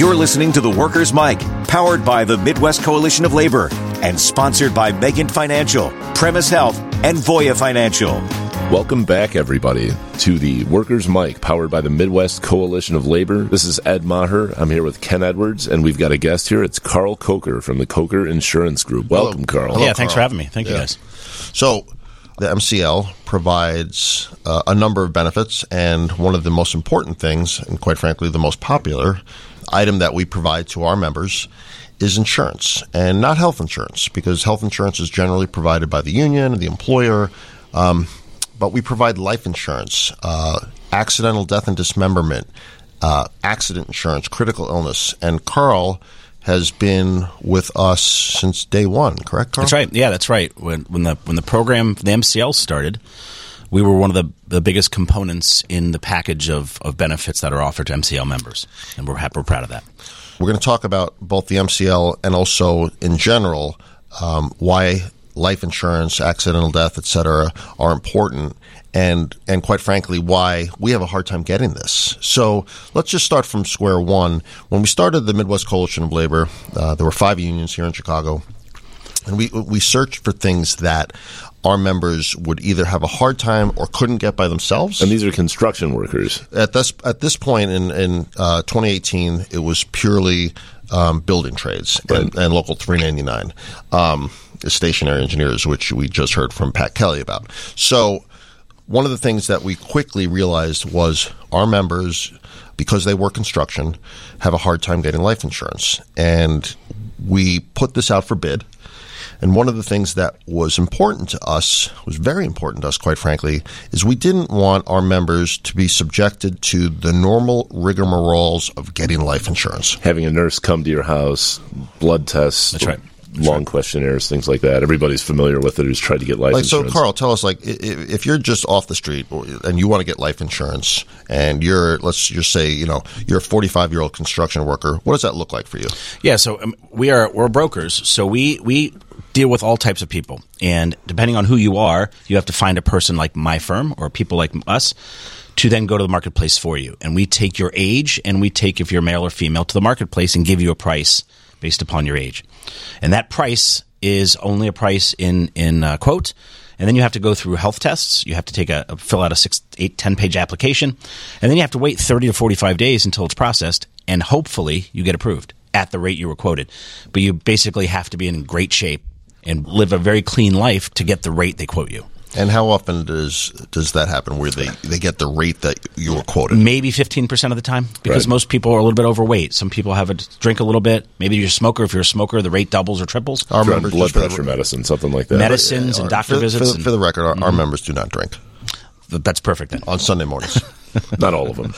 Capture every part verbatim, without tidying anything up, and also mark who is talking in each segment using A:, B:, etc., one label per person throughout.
A: You're listening to The Workers' Mic, powered by the Midwest Coalition of Labor and sponsored by Megan Financial, Premise Health, and Voya Financial.
B: Welcome back, everybody, to the Workers' Mic, powered by the Midwest Coalition of Labor. This is Ed Maher. I'm here with Ken Edwards, and we've got a guest here. It's Carl Coker from the Coker Insurance Group. Welcome,
C: Hello.
B: Carl.
C: Hello,
D: yeah, thanks
C: Carl.
D: for having me. Thank
C: yeah.
D: you, guys.
C: So the M C L provides uh, a number of benefits, and one of the most important things, and quite frankly, the most popular item that we provide to our members is insurance, and not health insurance, because health insurance is generally provided by the union, the employer, um, but we provide life insurance, uh, accidental death and dismemberment, uh, accident insurance, critical illness, and Carl has been with us since day one, correct, Carl?
D: That's right. Yeah, that's right. When when the when the program, the M C L started, we were one of the, the biggest components in the package of, of benefits that are offered to M C L members, and we're happy, we're proud of that.
C: We're going to talk about both the M C L and also, in general, um, why life insurance, accidental death, et cetera, are important, and and quite frankly, why we have a hard time getting this. So let's just start from square one. When we started the Midwest Coalition of Labor, uh, there were five unions here in Chicago, and we we searched for things that our members would either have a hard time or couldn't get by themselves.
B: And these are construction workers.
C: At this at this point in in uh, twenty eighteen, it was purely um, building trades and,
B: Right.
C: and Local three ninety-nine, um, stationary engineers, which we just heard from Pat Kelly about. So one of the things that we quickly realized was our members, because they work construction, have a hard time getting life insurance, and we put this out for bid. And one of the things that was important to us, was very important to us, quite frankly, is we didn't want our members to be subjected to the normal rigmaroles of getting life insurance.
B: Having a nurse come to your house, blood tests,
D: That's right. That's
B: long
D: right.
B: questionnaires, things like that. Everybody's familiar with it who's tried to get life
C: Like, so,
B: insurance.
C: Carl, tell us, like, i- i- if you're just off the street and you want to get life insurance, and you're, let's just say, you know, you're a forty-five-year-old construction worker, what does that look like for you?
D: Yeah, so um, we are we're brokers, so we we deal with all types of people, and depending on who you are, you have to find a person like my firm or people like us to then go to the marketplace for you, and we take your age and we take if you're male or female to the marketplace and give you a price based upon your age, and that price is only a price in in uh, quote. And then you have to go through health tests. You have to take a, a fill out a six, eight, ten page application, and then you have to wait thirty to forty-five days until it's processed, and hopefully you get approved at the rate you were quoted. But you basically have to be in great shape and live a very clean life to get the rate they quote you.
C: And how often does does that happen, where they, they get the rate that you were quoted?
D: Maybe fifteen percent of the time, because
B: Right.
D: most people are a little bit overweight. Some people have a drink a little bit. Maybe you're a smoker. If you're a smoker, the rate doubles or triples.
C: Our
B: If you're on
C: members,
B: blood
C: just for the-
B: pressure medicine, something like that.
D: Medicines and doctor
C: for,
D: visits.
C: For,
D: and,
C: for the record, our, our members do not drink
D: that's perfect then.
C: on Sunday mornings.
B: Not all of them.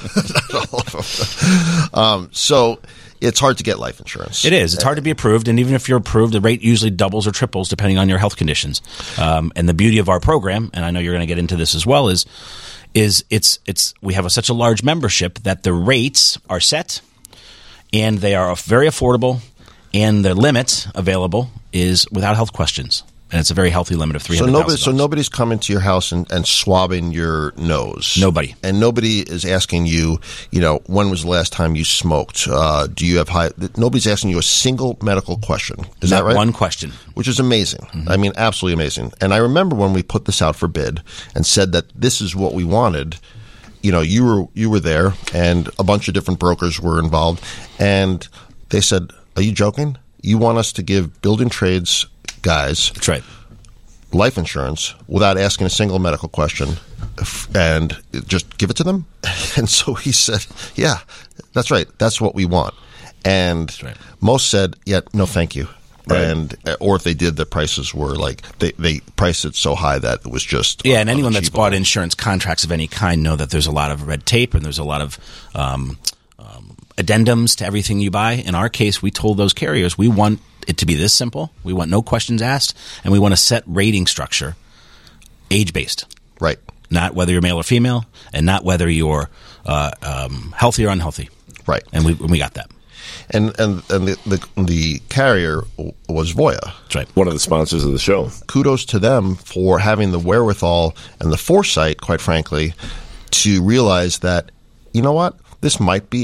C: um, so it's hard to get life insurance.
D: It is. It's hard to be approved, and even if you're approved, the rate usually doubles or triples depending on your health conditions. Um, and the beauty of our program, and I know you're going to get into this as well, is is it's it's we have a, such a large membership that the rates are set, and they are very affordable, and the limit available is without health questions. And it's a very healthy limit of three
C: So
D: hundred thousand dollars.
C: nobody, so nobody's coming to your house and, and swabbing your nose.
D: Nobody.
C: And nobody is asking you, you know, when was the last time you smoked? Uh, do you have high? Nobody's asking you a single medical question. Is
D: Not
C: that right?
D: one question.
C: Which is amazing. Mm-hmm. I mean, absolutely amazing. And I remember when we put this out for bid and said that this is what we wanted. You know, you were you were there, and a bunch of different brokers were involved, and they said, "Are you joking? You want us to give building trades guys
D: That's right.
C: life insurance without asking a single medical question and just give it to them?" And so he said, "Yeah, that's right. That's what we want." And
D: right.
C: most said, "Yeah, no, thank you."
B: Right.
C: And or if they did, the prices were like they they priced it so high that it was just
D: Yeah, and anyone that's
C: unachievable.
D: bought insurance contracts of any kind know that there's a lot of red tape and there's a lot of um, um, addendums to everything you buy. In our case, we told those carriers we want it to be this simple. We want no questions asked, and we want a set rating structure, age-based,
C: right.
D: not whether you're male or female, and not whether you're uh, um, healthy or unhealthy.
C: Right.
D: And we we got that.
C: And and and the the, the carrier was Voya.
D: That's right.
B: One of the sponsors of the show.
C: Kudos to them for having the wherewithal and the foresight, quite frankly, to realize that, you know what, this might be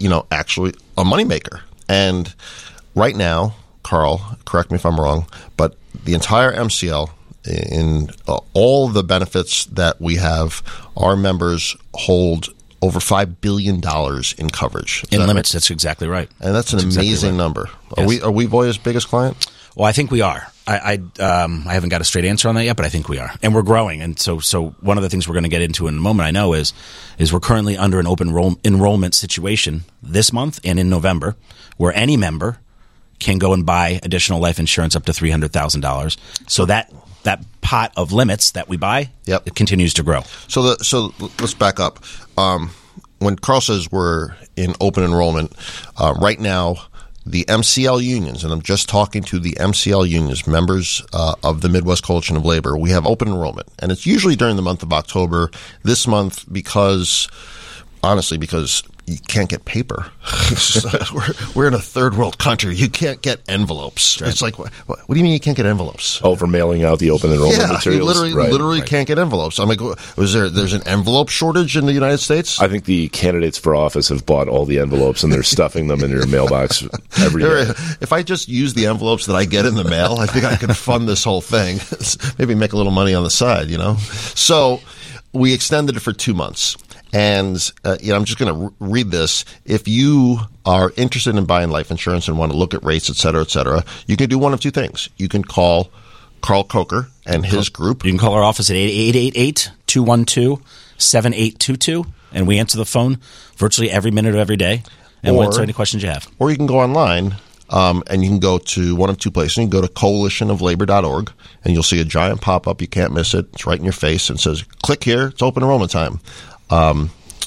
C: you know, actually a moneymaker. And right now, Carl, correct me if I'm wrong, but the entire M C L, in uh, all the benefits that we have, our members hold over five billion dollars in coverage.
D: In
C: that
D: limits,
C: right?
D: that's exactly right.
C: And that's an
D: that's
C: amazing
D: exactly right.
C: number. Are
D: Yes.
C: we are we Voya's biggest client?
D: Well, I think we are. I I, um, I haven't got a straight answer on that yet, but I think we are, and we're growing. And so, so one of the things we're going to get into in a moment, I know, is is we're currently under an open enroll- enrollment situation this month and in November, where any member can go and buy additional life insurance up to three hundred thousand dollars. So that that pot of limits that we buy,
C: Yep.
D: it continues to grow.
C: So the so let's back up. Um, when Carl says we're in open enrollment, uh, right now the M C L unions, and I'm just talking to the M C L unions, members uh, of the Midwest Coalition of Labor, we have open enrollment. And it's usually during the month of October. This month, because, honestly, because you can't get paper. we're, we're in a third world country. You can't get envelopes. Right. It's like, what, what do you mean you can't get envelopes?
B: Oh, for mailing out the open enrollment
C: Yeah,
B: materials?
C: you literally,
B: Right.
C: literally
B: Right.
C: can't get envelopes. I'm like, was there? There's an envelope shortage in the United States?
B: I think the candidates for office have bought all the envelopes and they're stuffing them in your mailbox every day.
C: If I just use the envelopes that I get in the mail, I think I could fund this whole thing. Maybe make a little money on the side, you know? So we extended it for two months. And uh, you know, I'm just going to re- read this. If you are interested in buying life insurance and want to look at rates, et cetera, et cetera, you can do one of two things. You can call Carl Coker and his group.
D: You can call our office at eight eight eight, two one two, seven eight two two, and we answer the phone virtually every minute of every day, and we'll
C: Or-
D: answer any questions you have.
C: Or you can go online, um, and you can go to one of two places. You can go to coalition of labor dot org, and you'll see a giant pop-up. You can't miss it. It's right in your face. And it says, click here. It's open enrollment time. Um,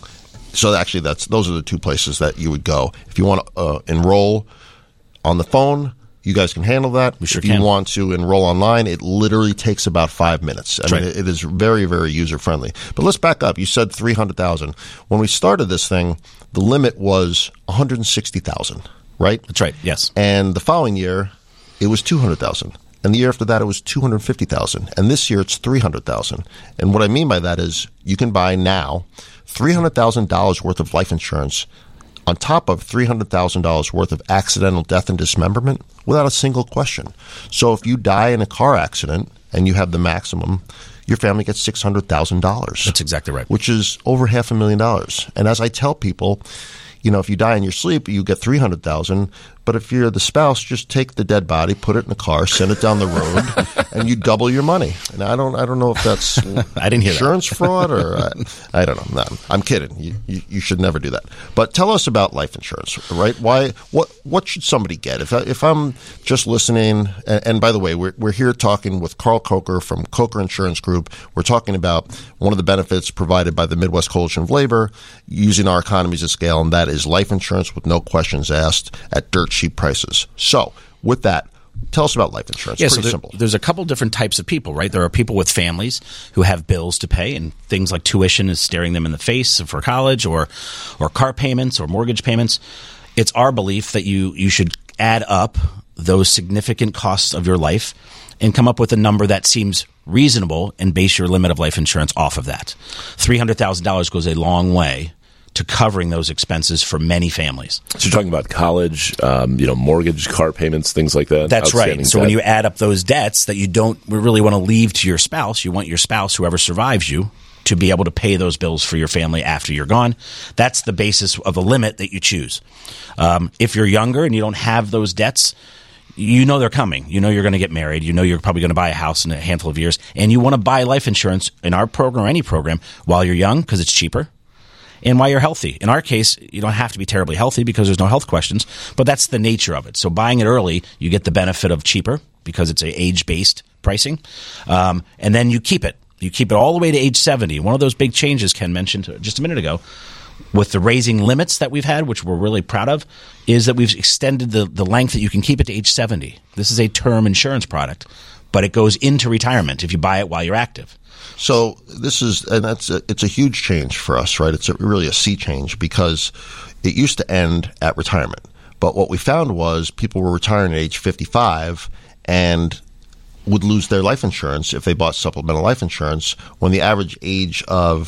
C: so actually, that's those are the two places that you would go. If you want to uh, enroll on the phone, you guys can handle that.
D: We sure
C: if you
D: can.
C: want to enroll online, it literally takes about five minutes. I
D: That's
C: mean,
D: right.
C: it is very, very user-friendly. But let's back up. You said three hundred thousand. When we started this thing, the limit was one hundred sixty thousand, right?
D: That's right, yes.
C: And the following year, it was two hundred thousand. And the year after that, it was two hundred fifty thousand. And this year, it's three hundred thousand. And what I mean by that is you can buy now three hundred thousand dollars worth of life insurance on top of three hundred thousand dollars worth of accidental death and dismemberment without a single question. So if you die in a car accident and you have the maximum, your family gets six hundred thousand dollars.
D: That's exactly right.
C: Which is over half a million dollars. And as I tell people, you know, if you die in your sleep, you get three hundred thousand dollars. But if you're the spouse, just take the dead body, put it in a car, send it down the road, and you double your money. And I don't, I don't know if that's
D: I didn't hear that.
C: insurance fraud or I, I don't know. No, I'm kidding. You, you, you should never do that. But tell us about life insurance, right? Why? What? What should somebody get if I, if I'm just listening? And, and by the way, we're we're here talking with Carl Coker from Coker Insurance Group. We're talking about one of the benefits provided by the Midwest Coalition of Labor using our economies of scale, and that is life insurance with no questions asked at dirt cheap prices. So, with that, tell us about life insurance.
D: Yeah,
C: Pretty
D: so there,
C: simple.
D: there's a couple different types of people, right? There are people with families who have bills to pay, and things like tuition is staring them in the face for college, or or car payments or mortgage payments. It's our belief that you you should add up those significant costs of your life and come up with a number that seems reasonable and base your limit of life insurance off of that. three hundred thousand dollars goes a long way to covering those expenses for many families.
B: So you're talking about college, um, you know, mortgage, car payments, things like that?
D: That's right.
B: Outstanding
D: So when
B: debt.
D: you add up those debts that you don't really want to leave to your spouse, you want your spouse, whoever survives you, to be able to pay those bills for your family after you're gone. That's the basis of the limit that you choose. Um, if you're younger and you don't have those debts, you know they're coming. You know you're going to get married. You know you're probably going to buy a house in a handful of years. And you want to buy life insurance in our program or any program while you're young because it's cheaper. And while you're healthy. In our case, you don't have to be terribly healthy because there's no health questions, but that's the nature of it. So buying it early, you get the benefit of cheaper because it's a age-based pricing, um, and then you keep it. You keep it all the way to age seventy. One of those big changes Ken mentioned just a minute ago with the raising limits that we've had, which we're really proud of, is that we've extended the, the length that you can keep it to age seventy. This is a term insurance product, but it goes into retirement if you buy it while you're active.
C: So this is, and that's a, it's a huge change for us, right? It's a, really a sea change because it used to end at retirement. But what we found was people were retiring at age fifty-five and would lose their life insurance if they bought supplemental life insurance when the average age of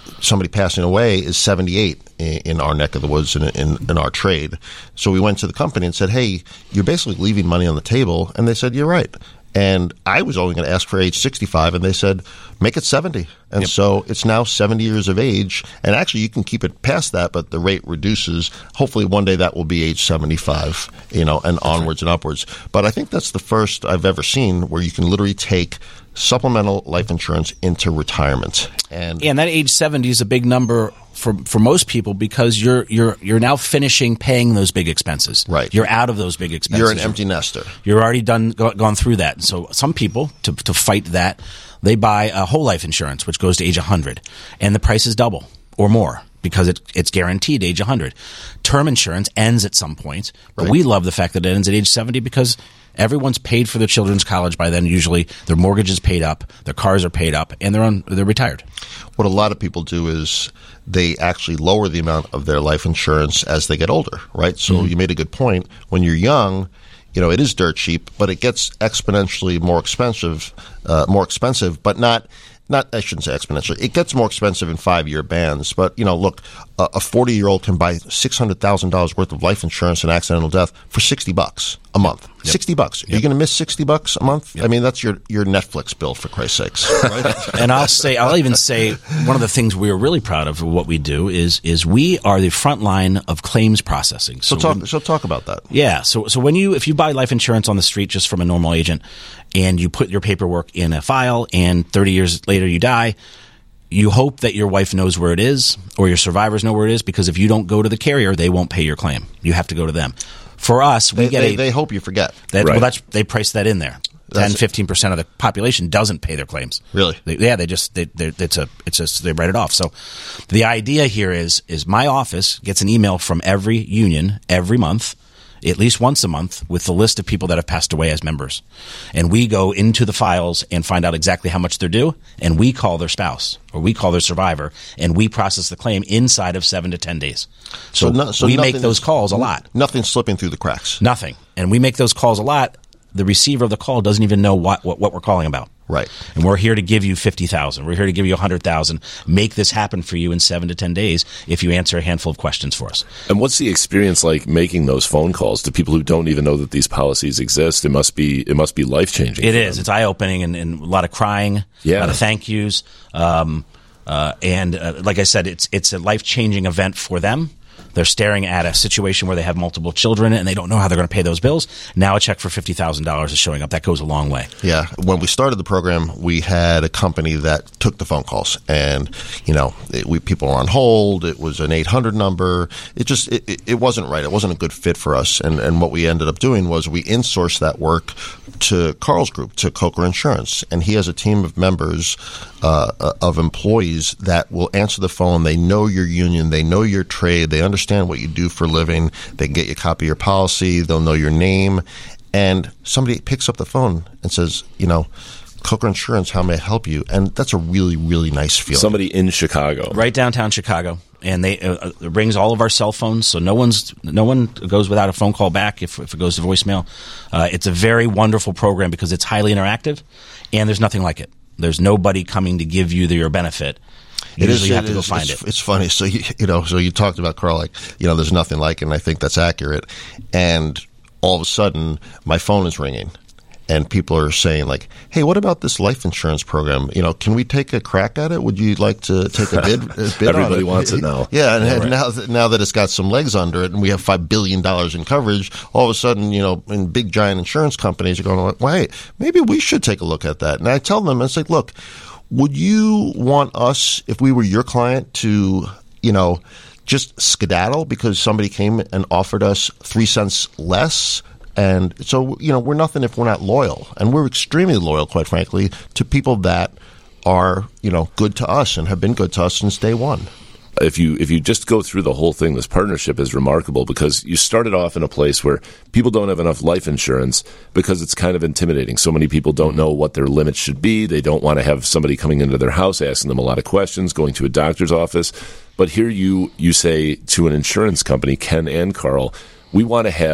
C: somebody passing away is seventy-eight in, in our neck of the woods in, in, in our trade. So we went to the company and said, hey, you're basically leaving money on the table. And they said, you're right. And I was only going to ask for age sixty-five, and they said, make it seventy. And yep. so it's now seventy years of age. And actually, you can keep it past that, but the rate reduces. Hopefully, one day that will be age seventy-five, you know, and onwards and upwards. But I think that's the first I've ever seen where you can literally take supplemental life insurance into retirement. And,
D: yeah, and that age seventy is a big number for for most people because you're you're you're now finishing paying those big expenses.
C: Right.
D: You're out of those big expenses.
C: You're an empty nester.
D: You're already done go, gone through that. So some people, to to fight that, they buy a whole life insurance, which goes to age one hundred, and the price is double or more because it, it's guaranteed age one hundred. Term insurance ends at some point, but
C: right.
D: we love the fact that it ends at age seventy because everyone's paid for their children's college by then. Usually, their mortgage is paid up, their cars are paid up, and they're on, they're retired.
C: What a lot of people do is they actually lower the amount of their life insurance as they get older, right? So mm-hmm. you made a good point. When you're young, you know, it is dirt cheap, but it gets exponentially more expensive, uh, more expensive, but not. Not, I shouldn't say exponentially. It gets more expensive in five-year bands. But, you know, look, a forty-year-old can buy six hundred thousand dollars worth of life insurance and accidental death for sixty bucks a month. Yep. sixty bucks. Yep. Are you going to miss sixty bucks a month? Yep. I mean, that's your, your Netflix bill, for Christ's sakes. Right?
D: And I'll say, I'll even say one of the things we are really proud of what we do is is we are the front line of claims processing.
C: So, so talk when, so talk about that.
D: Yeah. So so when you if you buy life insurance on the street just from a normal agent and you put your paperwork in a file and thirty years later you die, you hope that your wife knows where it is or your survivors know where it is because if you don't go to the carrier, they won't pay your claim. You have to go to them. For us, we
C: they,
D: get
C: they,
D: a,
C: they hope you forget.
D: That,
C: right.
D: Well, that's they price that in there. ten, fifteen percent of the population doesn't pay their claims.
C: Really?
D: They, yeah, they just they, it's a it's just they write it off. So the idea here is is my office gets an email from every union every month, at least once a month, with the list of people that have passed away as members. And we go into the files and find out exactly how much they're due, and we call their spouse or we call their survivor, and we process the claim inside of seven to ten days. So, so, no, so we make those calls a lot.
C: Nothing's slipping through the cracks.
D: Nothing. And we make those calls a lot. The receiver of the call doesn't even know what, what, what we're calling about.
C: Right.
D: And we're here to give you fifty thousand. We're here to give you one hundred thousand. Make this happen for you in seven to ten days if you answer a handful of questions for us.
B: And what's the experience like making those phone calls to people who don't even know that these policies exist? It must be it must be life-changing.
D: It is. It's eye-opening and, and a lot of crying,
B: yeah.
D: a lot of thank yous. Um, uh, and uh, like I said, it's it's a life-changing event for them. They're staring at a situation where they have multiple children and they don't know how they're going to pay those bills. Now a check for fifty thousand dollars is showing up. That goes a long way.
C: Yeah. When we started the program, we had a company that took the phone calls. And, you know, it, we, people were on hold. It was an eight hundred number. It just it, it wasn't right. It wasn't a good fit for us. And, and what we ended up doing was we insourced that work to Carl's group, to Coker Insurance. And he has a team of members, uh, of employees that will answer the phone. They know your union. They know your trade. They understand what you do for a living. They can get you a copy of your policy. They'll know your name. And somebody picks up the phone and says, you know, Coker Insurance, how may I help you? And that's a really, really nice feeling.
B: Somebody in Chicago.
D: Right downtown Chicago. And they uh, it rings all of our cell phones, so no one's no one goes without a phone call back if, if it goes to voicemail. Uh, it's a very wonderful program because it's highly interactive, and there's nothing like it. There's nobody coming to give you the, your benefit.
C: It
D: Usually
C: is,
D: you have
C: it
D: to go
C: is,
D: find
C: it's,
D: it.
C: It's funny. So you, you know, so you talked about Carl, like, you know, there's nothing like it, and I think that's accurate. And all of a sudden, my phone is ringing, and people are saying, like, "Hey, what about this life insurance program? You know, can we take a crack at it? Would you like to take a bid?" A bid
B: Everybody
C: on it?
B: wants it now.
C: Yeah, and,
B: yeah,
C: and
B: right.
C: now that, now that it's got some legs under it, and we have five billion dollars in coverage, all of a sudden, you know, in big giant insurance companies are going, "Well, hey, maybe we should take a look at that." And I tell them, it's like, look. Would you want us, if we were your client, to, you know, just skedaddle because somebody came and offered us three cents less? And so, you know, we're nothing if we're not loyal. And we're extremely loyal, quite frankly, to people that are, you know, good to us and have been good to us since day one.
B: If you if you just go through the whole thing, this partnership is remarkable because you started off in a place where people don't have enough life insurance because it's kind of intimidating. So many people don't know what their limits should be. They don't want to have somebody coming into their house asking them a lot of questions, going to a doctor's office. But here you you say to an insurance company, Ken and Carl, we want to have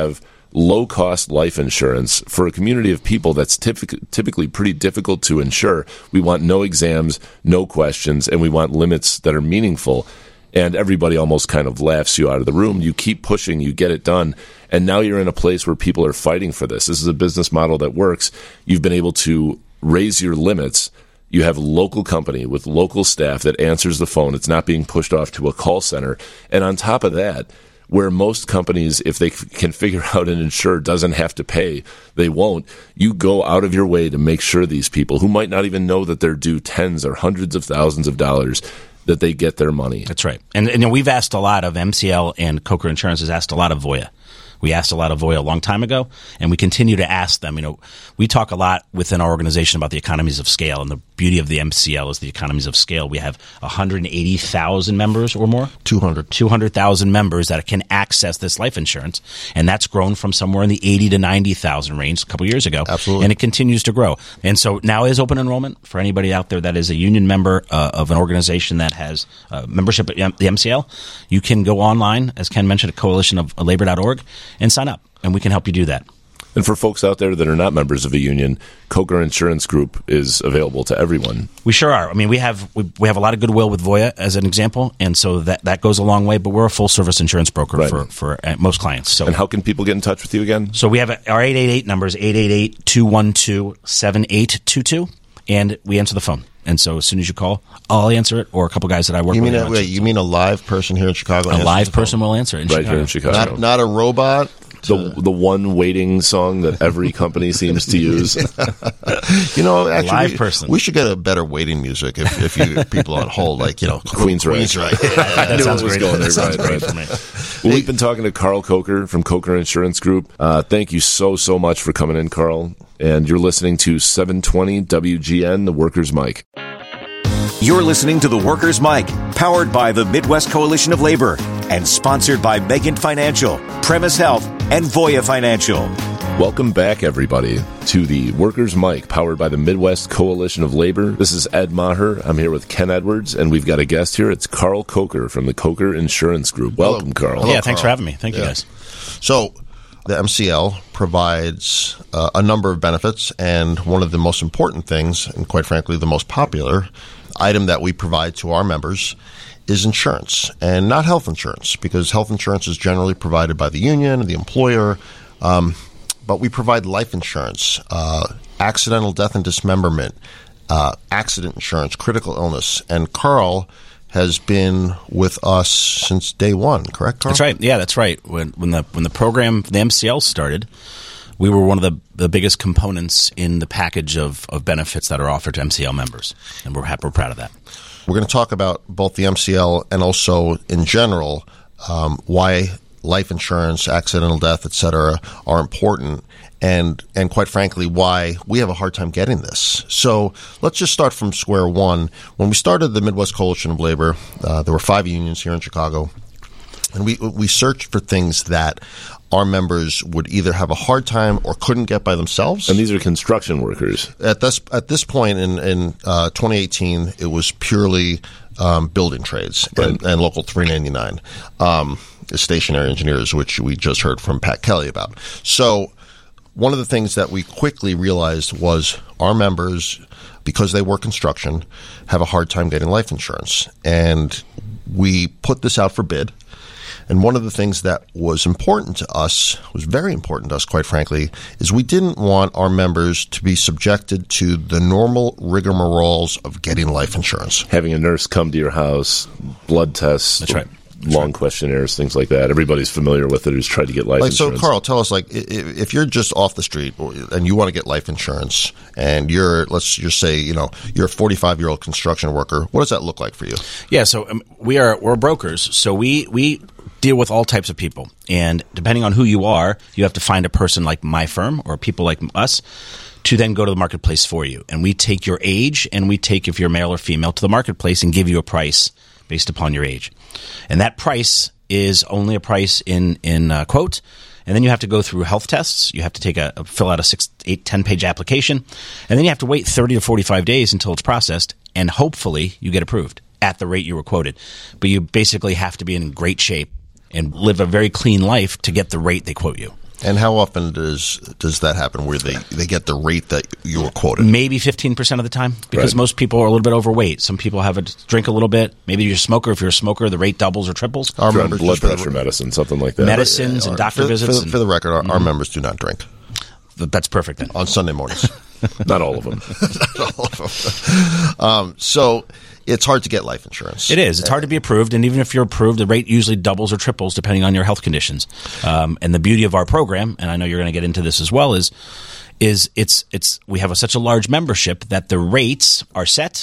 B: low-cost life insurance for a community of people that's typic- typically pretty difficult to insure. We want no exams, no questions, and we want limits that are meaningful. And everybody almost kind of laughs you out of the room. You keep pushing, you get it done, and now you're in a place where people are fighting for this. This is a business model that works. You've been able to raise your limits. You have a local company with local staff that answers the phone. It's not being pushed off to a call center. And on top of that, where most companies, if they f- can figure out an insurer doesn't have to pay, they won't. You go out of your way to make sure these people, who might not even know that they're due tens or hundreds of thousands of dollars, that they get their money.
D: That's right. And, and you know, we've asked a lot of M C L, and Coker Insurance has asked a lot of Voya. We asked a lot of Voya a long time ago, and we continue to ask them. You know, we talk a lot within our organization about the economies of scale, and the beauty of the M C L is the economies of scale. We have one hundred eighty thousand members or more.
C: two hundred.
D: two hundred thousand members that can access this life insurance, and that's grown from somewhere in the eighty to ninety thousand range a couple years ago.
C: Absolutely.
D: And it continues to grow. And so now is open enrollment for anybody out there that is a union member uh, of an organization that has uh, membership at the M C L. You can go online, as Ken mentioned, at coalition of labor dot org, and sign up, and we can help you do that.
B: And for folks out there that are not members of a union, Coker Insurance Group is available to everyone.
D: We sure are. I mean, we have we, we have a lot of goodwill with Voya as an example, and so that, that goes a long way. But we're a full service insurance broker
B: Right.
D: for for uh, most clients. So,
B: And how can people get in touch with you again?
D: so we have a, our eight eight eight numbers eight eight eight, two one two, seven eight two two, and we answer the phone. And so as soon as you call, I'll answer it, or a couple guys that I work
C: You mean
D: with.
C: a,
D: will
C: wait,
D: answer it.
C: you mean a live person here in Chicago?
D: A
C: answers
D: live
C: the phone?
D: person will answer it in
B: Right
D: Chicago.
B: here in Chicago.
C: Not, not a robot.
B: the the one waiting song that every company seems to use.
C: You know, actually,
D: live
C: we,
D: person.
C: we should get a better waiting music if, if you people on hold, like, you know,
B: Queen's Right.
C: Queen's Right.
B: I knew
D: sounds
B: it was
D: great.
B: going there.
D: That sounds
B: Right,
D: great
B: right.
D: for me.
B: Well, we've been talking to Carl Coker from Coker Insurance Group. Uh, thank you so, so much for coming in, Carl. And you're listening to seven twenty W G N, the Workers' Mic.
A: You're listening to The Workers' Mic, powered by the Midwest Coalition of Labor and sponsored by Megan Financial, Premise Health, and Voya Financial.
B: Welcome back, everybody, to the Workers' Mic, powered by the Midwest Coalition of Labor. This is Ed Maher. I'm here with Ken Edwards, and we've got a guest here. It's Carl Coker from the Coker Insurance Group. Welcome,
C: Hello.
B: Carl.
C: Hello,
D: Yeah, thanks
C: Carl.
D: for having me. Thank you,
C: Yeah.
D: guys.
C: So the M C L provides uh, a number of benefits, and one of the most important things, and quite frankly, the most popular item that we provide to our members is insurance, and not health insurance, because health insurance is generally provided by the union, the employer, um, but we provide life insurance, uh, accidental death and dismemberment, uh, accident insurance, critical illness, and Carl has been with us since day one, correct, Carl?
D: That's right. Yeah, that's right. When when the when the program, the M C L started, we were one of the, the biggest components in the package of, of benefits that are offered to M C L members, and we're happy, we're proud of that.
C: We're going to talk about both the M C L and also, in general, um, why life insurance, accidental death, et cetera, are important, and and quite frankly, why we have a hard time getting this. So let's just start from square one. When we started the Midwest Coalition of Labor, uh, there were five unions here in Chicago, and we we searched for things that our members would either have a hard time or couldn't get by themselves.
B: And these are construction workers.
C: At this at this point in in uh, twenty eighteen, it was purely um, building trades and, and local three ninety-nine, um, stationary engineers, which we just heard from Pat Kelly about. So one of the things that we quickly realized was our members, because they work construction, have a hard time getting life insurance, and we put this out for bid. And one of the things that was important to us, was very important to us, quite frankly, is we didn't want our members to be subjected to the normal rigmaroles of getting life insurance.
B: Having a nurse come to your house, blood tests.
D: That's right.
B: Long questionnaires, things like that. Everybody's familiar with it who's tried to get life
C: Like, so,
B: insurance.
C: Carl, tell us, like, i- i- if you're just off the street and you want to get life insurance, and you're, let's just say, you know, you're a forty-five-year-old construction worker, what does that look like for you?
D: Yeah, so um, we are we're brokers, so we we deal with all types of people, and depending on who you are, you have to find a person like my firm or people like us to then go to the marketplace for you, and we take your age and we take if you're male or female to the marketplace and give you a price based upon your age, and that price is only a price in in uh, quote. And then you have to go through health tests. You have to take a, a fill out a six, eight, ten page application, and then you have to wait thirty to forty-five days until it's processed, and hopefully you get approved at the rate you were quoted. But you basically have to be in great shape and live a very clean life to get the rate they quote you.
C: And how often does does that happen where they, they get the rate that you were quoted?
D: Maybe fifteen percent of the time, because
B: Right.
D: most people are a little bit overweight. Some people have a drink a little bit. Maybe you're a smoker. If you're a smoker, the rate doubles or triples.
C: Our
B: Blood
C: members,
B: blood
C: just for the-
B: pressure medicine, something like that.
D: Medicines and doctor
C: for,
D: visits.
C: For,
D: and-
C: for the record, our, our members do not drink
D: That's perfect then.
C: on Sunday mornings.
B: Not all of them.
C: All of them. um, so it's hard to get life insurance.
D: It is. It's hard to be approved, and even if you're approved, the rate usually doubles or triples depending on your health conditions. Um, and the beauty of our program, and I know you're going to get into this as well, is is it's it's we have a, such a large membership that the rates are set,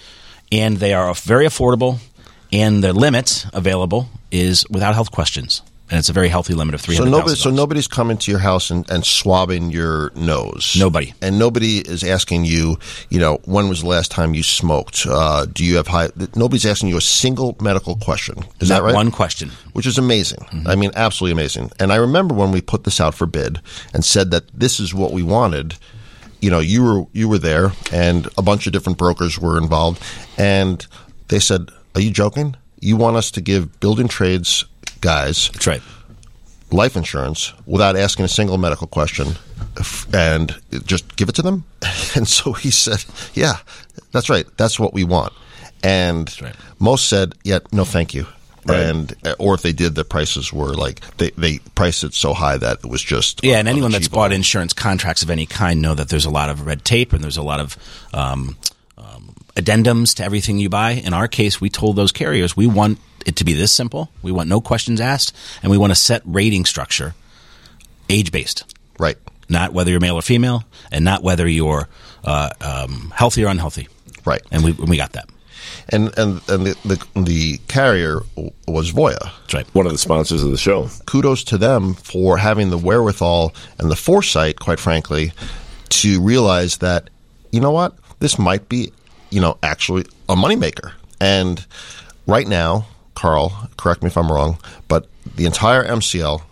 D: and they are very affordable, and the limit available is without health questions. And it's a very healthy limit of three
C: So
D: hundred thousand dollars.
C: nobody, so nobody's coming to your house and, and swabbing your nose.
D: Nobody.
C: And nobody is asking you, you know, when was the last time you smoked? Uh, do you have high? Nobody's asking you a single medical question. Is
D: Not
C: that right?
D: one question.
C: Which is amazing. Mm-hmm. I mean, absolutely amazing. And I remember when we put this out for bid and said that this is what we wanted. You know, you were you were there, and a bunch of different brokers were involved, and they said, "Are you joking? You want us to give building trades guys
D: That's right.
C: life insurance without asking a single medical question and just give it to them?" And so he said, "Yeah, that's right. That's what we want." And
D: right.
C: most said, "Yeah, no, thank you."
B: Right.
C: And or if they did, the prices were like they they priced it so high that it was just
D: Yeah, and anyone that's
C: unachievable.
D: bought insurance contracts of any kind know that there's a lot of red tape and there's a lot of um, um, addendums to everything you buy. In our case, we told those carriers we want it to be this simple. We want no questions asked, and we want a set rating structure, age-based,
C: right.
D: not whether you're male or female, and not whether you're uh, um, healthy or unhealthy.
C: Right.
D: And we we got that.
C: And and and the the, the carrier was Voya.
D: That's right.
B: One of the sponsors of the show.
C: Kudos to them for having the wherewithal and the foresight, quite frankly, to realize that, you know what, this might be, you know, actually a moneymaker. And right now, Carl, correct me if I'm wrong, but the entire M C L,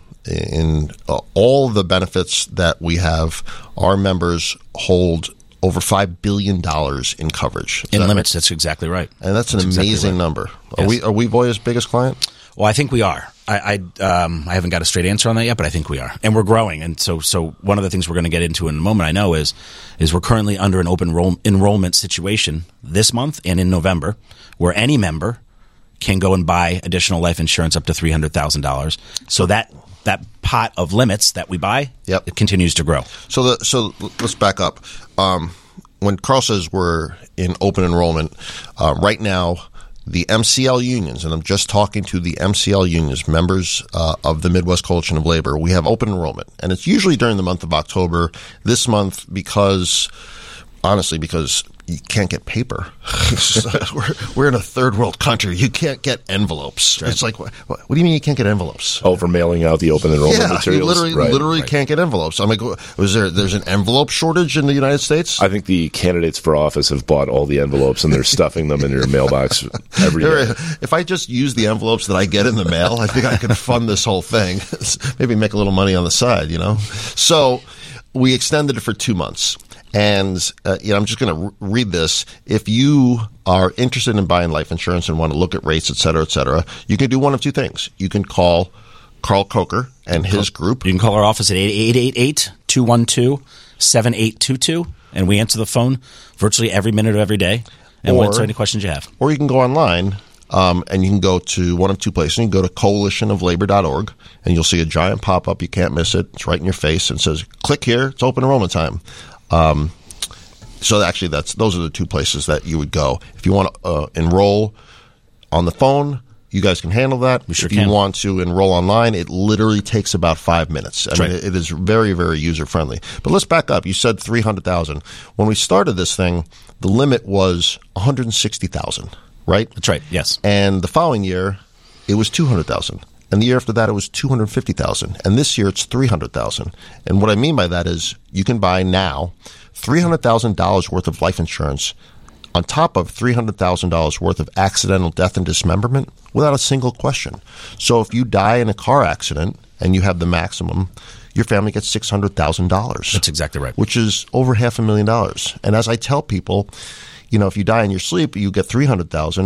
C: in uh, all the benefits that we have, our members hold over five billion dollars in coverage. Is
D: In
C: that
D: limits, that's exactly right.
C: right? And that's an
D: That's exactly
C: amazing
D: right.
C: number. Are
D: Yes.
C: we are we Voya's biggest client?
D: Well, I think we are. I I, um, I haven't got a straight answer on that yet, but I think we are, and we're growing. And so, so one of the things we're going to get into in a moment, I know, is is we're currently under an open enroll- enrollment situation this month and in November, where any member can go and buy additional life insurance up to three hundred thousand dollars. So that that pot of limits that we buy,
C: Yep.
D: it continues to grow.
C: So the so let's back up. Um, when Carl says we're in open enrollment, uh, right now the M C L unions, and I'm just talking to the M C L unions, members uh, of the Midwest Coalition of Labor, we have open enrollment. And it's usually during the month of October. This month, because, honestly, because you can't get paper. we're, we're in a third world country. You can't get envelopes. It's like, what, what do you mean you can't get envelopes?
B: Oh, for mailing out the open enrollment
C: Yeah,
B: materials?
C: you literally,
B: Right.
C: literally can't get envelopes. I'm like, was there? There's an envelope shortage in the United States.
B: I think the candidates for office have bought all the envelopes and they're stuffing them in your mailbox every
C: There-
B: day.
C: If I just use the envelopes that I get in the mail, I think I could fund this whole thing. Maybe make a little money on the side, you know. So we extended it for two months. And uh, you know, I'm just going to re- read this. If you are interested in buying life insurance and want to look at rates, et cetera, et cetera, you can do one of two things. You can call Carl Coker and his group.
D: You can call our office at eight eight eight, two one two, seven eight two two, and we answer the phone virtually every minute of every day, and we'll
C: Or-
D: answer any questions you have.
C: Or you can go online, um, and you can go to one of two places. You can go to coalition of labor dot org, and you'll see a giant pop-up. You can't miss it. It's right in your face. And it says, click here. It's open enrollment time. Um, so actually, that's those are the two places that you would go. If you want to uh, enroll on the phone, you guys can handle that.
D: We sure
C: if you
D: can.
C: want to enroll online, it literally takes about five minutes. I
D: That's
C: mean,
D: right.
C: it, it is very, very user-friendly. But let's back up. You said three hundred thousand. When we started this thing, the limit was one hundred sixty thousand, right?
D: That's right, yes.
C: And the following year, it was two hundred thousand. And the year after that, it was two hundred fifty thousand. And this year, it's three hundred thousand. And what I mean by that is you can buy now three hundred thousand dollars worth of life insurance on top of three hundred thousand dollars worth of accidental death and dismemberment without a single question. So if you die in a car accident and you have the maximum, your family gets six hundred thousand dollars.
D: That's exactly right.
C: Which is over half a million dollars. And as I tell people, you know, if you die in your sleep, you get three hundred thousand dollars.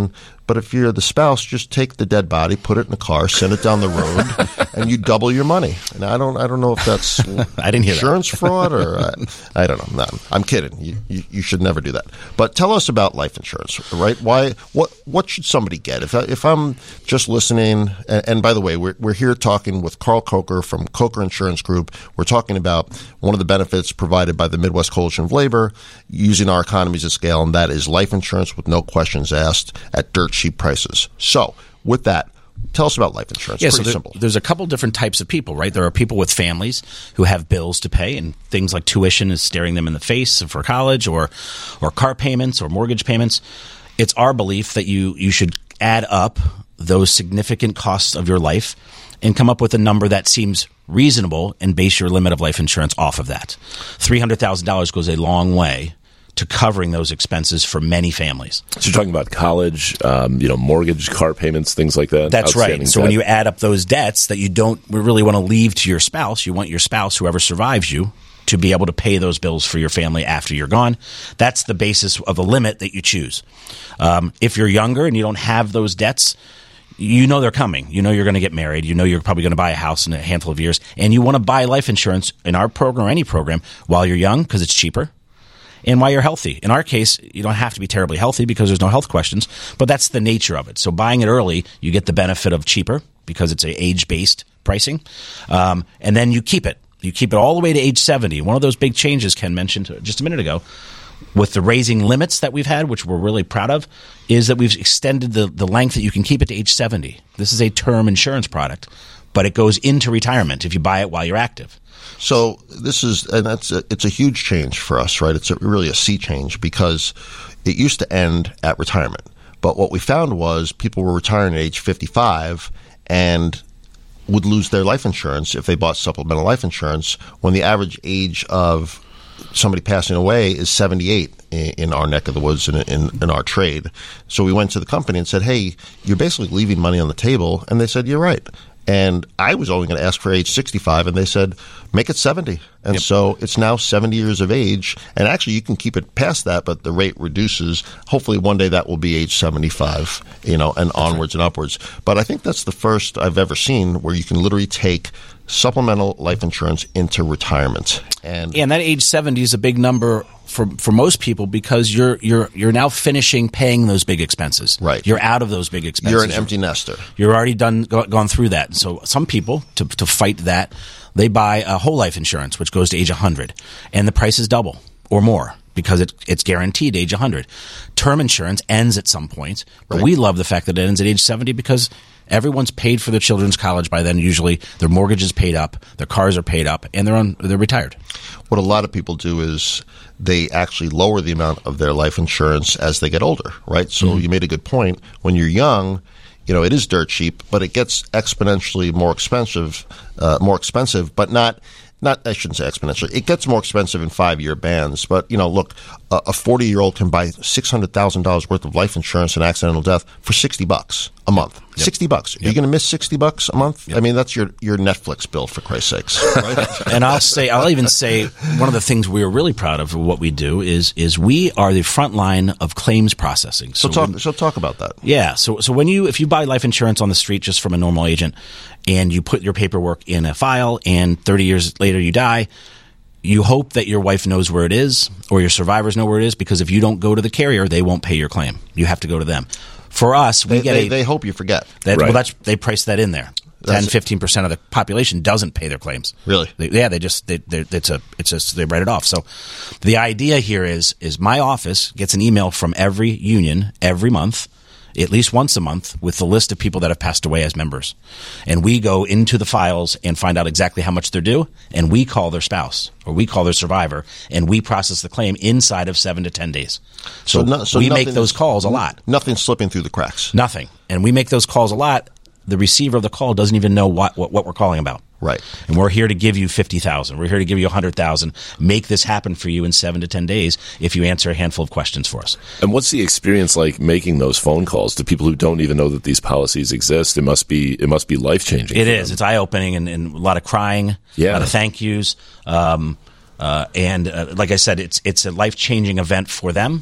C: But if you're the spouse, just take the dead body, put it in a car, send it down the road, and you double your money. And I don't, I don't know if that's
D: I didn't hear
C: insurance
D: that.
C: fraud or I, I don't know. No, I'm kidding. You, you you should never do that. But tell us about life insurance, right? Why? What what should somebody get if I, if I'm just listening? And, and by the way, we're we're here talking with Carl Coker from Coker Insurance Group. We're talking about one of the benefits provided by the Midwest Coalition of Labor using our economies of scale, and that is life insurance with no questions asked at dirt cheap prices. So, with that, tell us about life insurance.
D: Yeah,
C: Pretty
D: so there,
C: simple.
D: There's a couple different types of people, right? There are people with families who have bills to pay, and things like tuition is staring them in the face for college, or or car payments or mortgage payments. It's our belief that you you should add up those significant costs of your life and come up with a number that seems reasonable and base your limit of life insurance off of that. three hundred thousand dollars goes a long way to covering those expenses for many families.
B: So you're talking about college, um, you know, mortgage, car payments, things like that?
D: That's right. So
B: debt.
D: when you add up those debts that you don't really want to leave to your spouse, you want your spouse, whoever survives you, to be able to pay those bills for your family after you're gone. That's the basis of a limit that you choose. Um, if you're younger and you don't have those debts, you know they're coming. You know you're going to get married. You know you're probably going to buy a house in a handful of years. And you want to buy life insurance in our program or any program while you're young because it's cheaper and while you're healthy. In our case, you don't have to be terribly healthy because there's no health questions, but that's the nature of it. So buying it early, you get the benefit of cheaper because it's a age-based pricing. Um, and then you keep it. You keep it all the way to age seventy. One of those big changes Ken mentioned just a minute ago with the raising limits that we've had, which we're really proud of, is that we've extended the, the length that you can keep it to age seventy. This is a term insurance product, but it goes into retirement if you buy it while you're active.
C: So this is, and that's a, it's a huge change for us, right? It's a, really a sea change because it used to end at retirement. But what we found was people were retiring at age fifty-five and would lose their life insurance if they bought supplemental life insurance when the average age of somebody passing away is seventy-eight in our neck of the woods in, in, in our trade. So we went to the company and said, hey, you're basically leaving money on the table. And they said, you're right. And I was only going to ask for age sixty-five, and they said, make it seventy. And yep. So it's now seventy years of age. And actually, you can keep it past that, but the rate reduces. Hopefully, one day that will be age seventy-five, you know, and onwards and upwards. But I think that's the first I've ever seen where you can literally take supplemental life insurance into retirement. And,
D: yeah, and that age seventy is a big number for for most people because you're you're you're now finishing paying those big expenses.
C: Right.
D: You're out of those big expenses.
C: You're an empty nester.
D: You're already done go, gone through that. So some people, to to fight that, they buy a whole life insurance, which goes to age one hundred, and the price is double or more because it, it's guaranteed age one hundred. Term insurance ends at some point, but
C: right. we
D: love the fact that it ends at age seventy because everyone's paid for their children's college by then. Usually their mortgage is paid up, their cars are paid up, and they're on, they're retired.
C: What a lot of people do is they actually lower the amount of their life insurance as they get older, right? So mm-hmm. you made a good point. When you're young, you know, it is dirt cheap, but it gets exponentially more expensive, uh, more expensive, but not Not, I shouldn't say exponentially. It gets more expensive in five-year bands. But, you know, look, a forty-year-old can buy six hundred thousand dollars worth of life insurance and accidental death for sixty bucks a month. Yep. sixty bucks. Yep. Are you going to miss sixty bucks a month? Yep. I mean, that's your, your Netflix bill, for Christ's sakes. Right?
D: And I'll say, I'll even say one of the things we are really proud of what we do is is we are the front line of claims processing.
C: So, so talk when, so talk about that.
D: Yeah. So so when you if you buy life insurance on the street just from a normal agent and you put your paperwork in a file and thirty years later you die, you hope that your wife knows where it is or your survivors know where it is because if you don't go to the carrier, they won't pay your claim. You have to go to them. For us, we
C: they,
D: get
C: they,
D: a,
C: they hope you forget.
D: That,
C: right.
D: Well, that's they price that in there. ten, fifteen percent of the population doesn't pay their claims.
C: Really?
D: They, yeah, they just they, it's a it's just they write it off. So the idea here is is my office gets an email from every union every month, at least once a month, with the list of people that have passed away as members. And we go into the files and find out exactly how much they're due, and we call their spouse or we call their survivor, and we process the claim inside of seven to ten days. So, so, no, so we make those calls a lot.
C: Nothing slipping through the cracks.
D: Nothing. And we make those calls a lot. The receiver of the call doesn't even know what, what, what we're calling about.
C: Right.
D: And we're here to give you fifty thousand dollars. We're here to give you one hundred thousand dollars. Make this happen for you in seven to ten days if you answer a handful of questions for us.
B: And what's the experience like making those phone calls to people who don't even know that these policies exist? It must be it must be life-changing.
D: It is. Them. It's eye-opening and, and a lot of crying,
B: yeah.
D: a lot of thank yous. Um, uh, and uh, like I said, it's it's a life-changing event for them.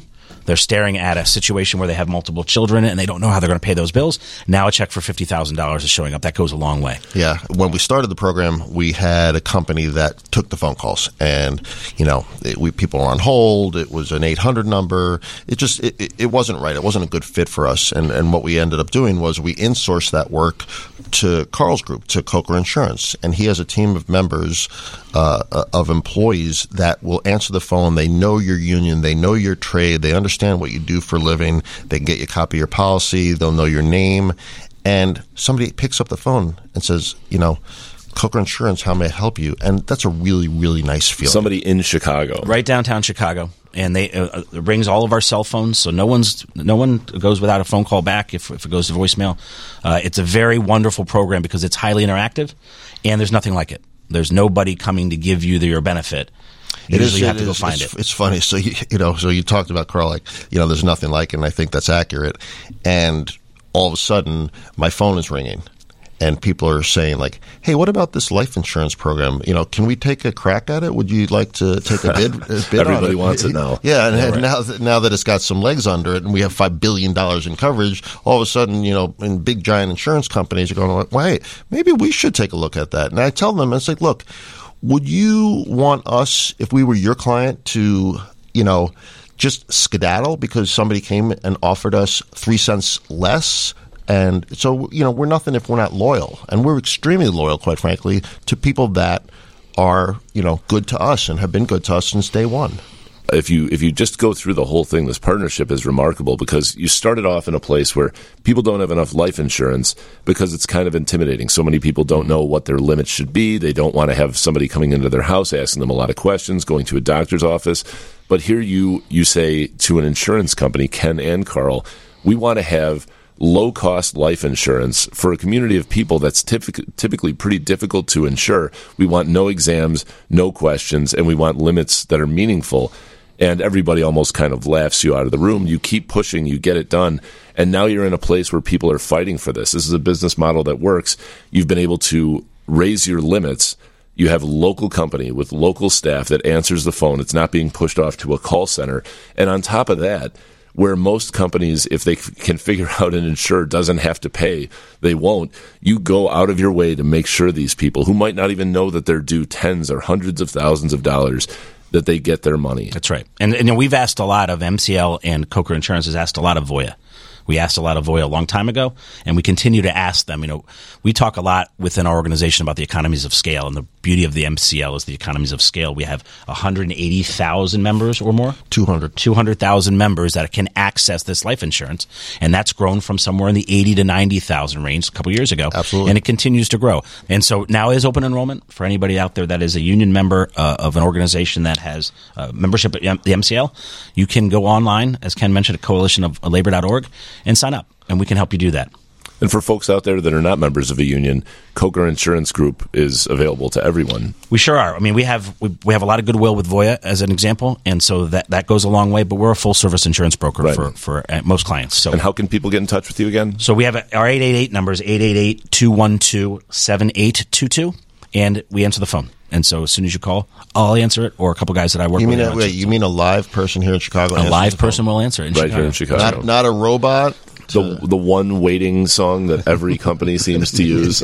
D: They're staring at a situation where they have multiple children and they don't know how they're going to pay those bills. Now a check for fifty thousand dollars is showing up. That goes a long way.
C: Yeah. When we started the program, we had a company that took the phone calls, and you know, it, we people were on hold. It was an eight hundred number. It just it, it, it wasn't right. It wasn't a good fit for us. And and what we ended up doing was we insourced that work to Carl's group, to Coker Insurance, and he has a team of members uh, of employees that will answer the phone. They know your union. They know your trade. They understand what you do for a living. They can get you a copy of your policy. They'll know your name. And somebody picks up the phone and says, you know, Coker Insurance, how may I help you? And that's a really, really nice feeling.
B: Somebody in Chicago.
D: Right downtown Chicago. And they uh, it rings all of our cell phones, so no one's no one goes without a phone call back if, if it goes to voicemail. Uh, it's a very wonderful program because it's highly interactive, and there's nothing like it. There's nobody coming to give you the, your benefit. You
C: It
D: usually
C: is,
D: have
C: it
D: to go
C: is,
D: find
C: it's,
D: it.
C: It's funny. So you, you know, so you talked about Carl, like, you know, there's nothing like it, and I think that's accurate. And all of a sudden, my phone is ringing, and people are saying, like, "Hey, what about this life insurance program? You know, can we take a crack at it? Would you like to take a bid?" a bid
B: Everybody
C: on it?
B: wants it now.
C: Yeah, and,
B: Yeah,
C: and
B: right.
C: now that, now that it's got some legs under it, and we have five billion dollars in coverage, all of a sudden, you know, in big giant insurance companies are going, "Well, hey, maybe we should take a look at that." And I tell them, it's like, look. Would you want us, if we were your client, to, you know, just skedaddle because somebody came and offered us three cents less? And so, you know, we're nothing if we're not loyal. And we're extremely loyal, quite frankly, to people that are, you know, good to us and have been good to us since day one.
B: If you if you just go through the whole thing, this partnership is remarkable because you started off in a place where people don't have enough life insurance because it's kind of intimidating. So many people don't know what their limits should be. They don't want to have somebody coming into their house asking them a lot of questions, going to a doctor's office. But here you you say to an insurance company, Ken and Carl, we want to have low-cost life insurance for a community of people that's typic- typically pretty difficult to insure. We want no exams, no questions, and we want limits that are meaningful. And everybody almost kind of laughs you out of the room. You keep pushing, you get it done, and now you're in a place where people are fighting for this. This is a business model that works. You've been able to raise your limits. You have a local company with local staff that answers the phone. It's not being pushed off to a call center. And on top of that, where most companies, if they f- can figure out an insurer doesn't have to pay, they won't. You go out of your way to make sure these people, who might not even know that they're due tens or hundreds of thousands of dollars, that they get their money.
D: That's right. And, and you know, we've asked a lot of M C L, and Coker Insurance has asked a lot of Voya. We asked a lot of Voya a long time ago, and we continue to ask them. You know, we talk a lot within our organization about the economies of scale, and the beauty of the M C L is the economies of scale. We have one hundred eighty thousand members or more.
C: two hundred.
D: two hundred thousand members that can access this life insurance, and that's grown from somewhere in the eighty to ninety thousand range a couple years ago.
C: Absolutely.
D: And it continues to grow. And so now is open enrollment for anybody out there that is a union member uh, of an organization that has uh, membership at the M C L. You can go online, as Ken mentioned, at coalition of labor dot org, and sign up, and we can help you do that.
B: And for folks out there that are not members of a union, Coker Insurance Group is available to everyone.
D: We sure are. I mean, we have we, we have a lot of goodwill with Voya as an example, and so that, that goes a long way. But we're a full service insurance broker
B: Right.
D: for for uh, most clients. So
B: And how can people get in touch with you again?
D: So we have a, our eight eight eight number is eight eight eight, two one two, seven eight two two, and we answer the phone. And so as soon as you call, I'll answer it, or a couple guys that I work
C: You mean
D: with.
C: a,
D: will
C: wait,
D: answer it.
C: you mean a live person here in Chicago?
D: A
C: answers
D: live
C: the phone?
D: person will answer it in
B: Right
D: Chicago.
B: here in Chicago.
C: Not, not a robot?
B: the the one waiting song that every company seems to use.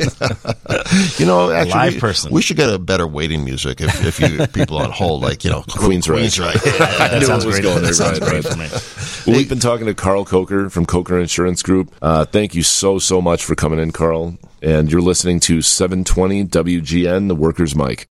C: You know, actually,
D: Live
C: we,
D: person.
C: we should get a better waiting music if, if you people on hold, like, you know,
B: Queen's Right.
C: Queen's Right.
B: I knew
D: sounds
B: it was
D: great.
B: going there,
D: That sounds
B: Brian,
D: great
B: right.
D: for me.
B: Well, we've been talking to Carl Coker from Coker Insurance Group. Uh, thank you so, so much for coming in, Carl. And you're listening to seven twenty W G N, the Workers' Mic.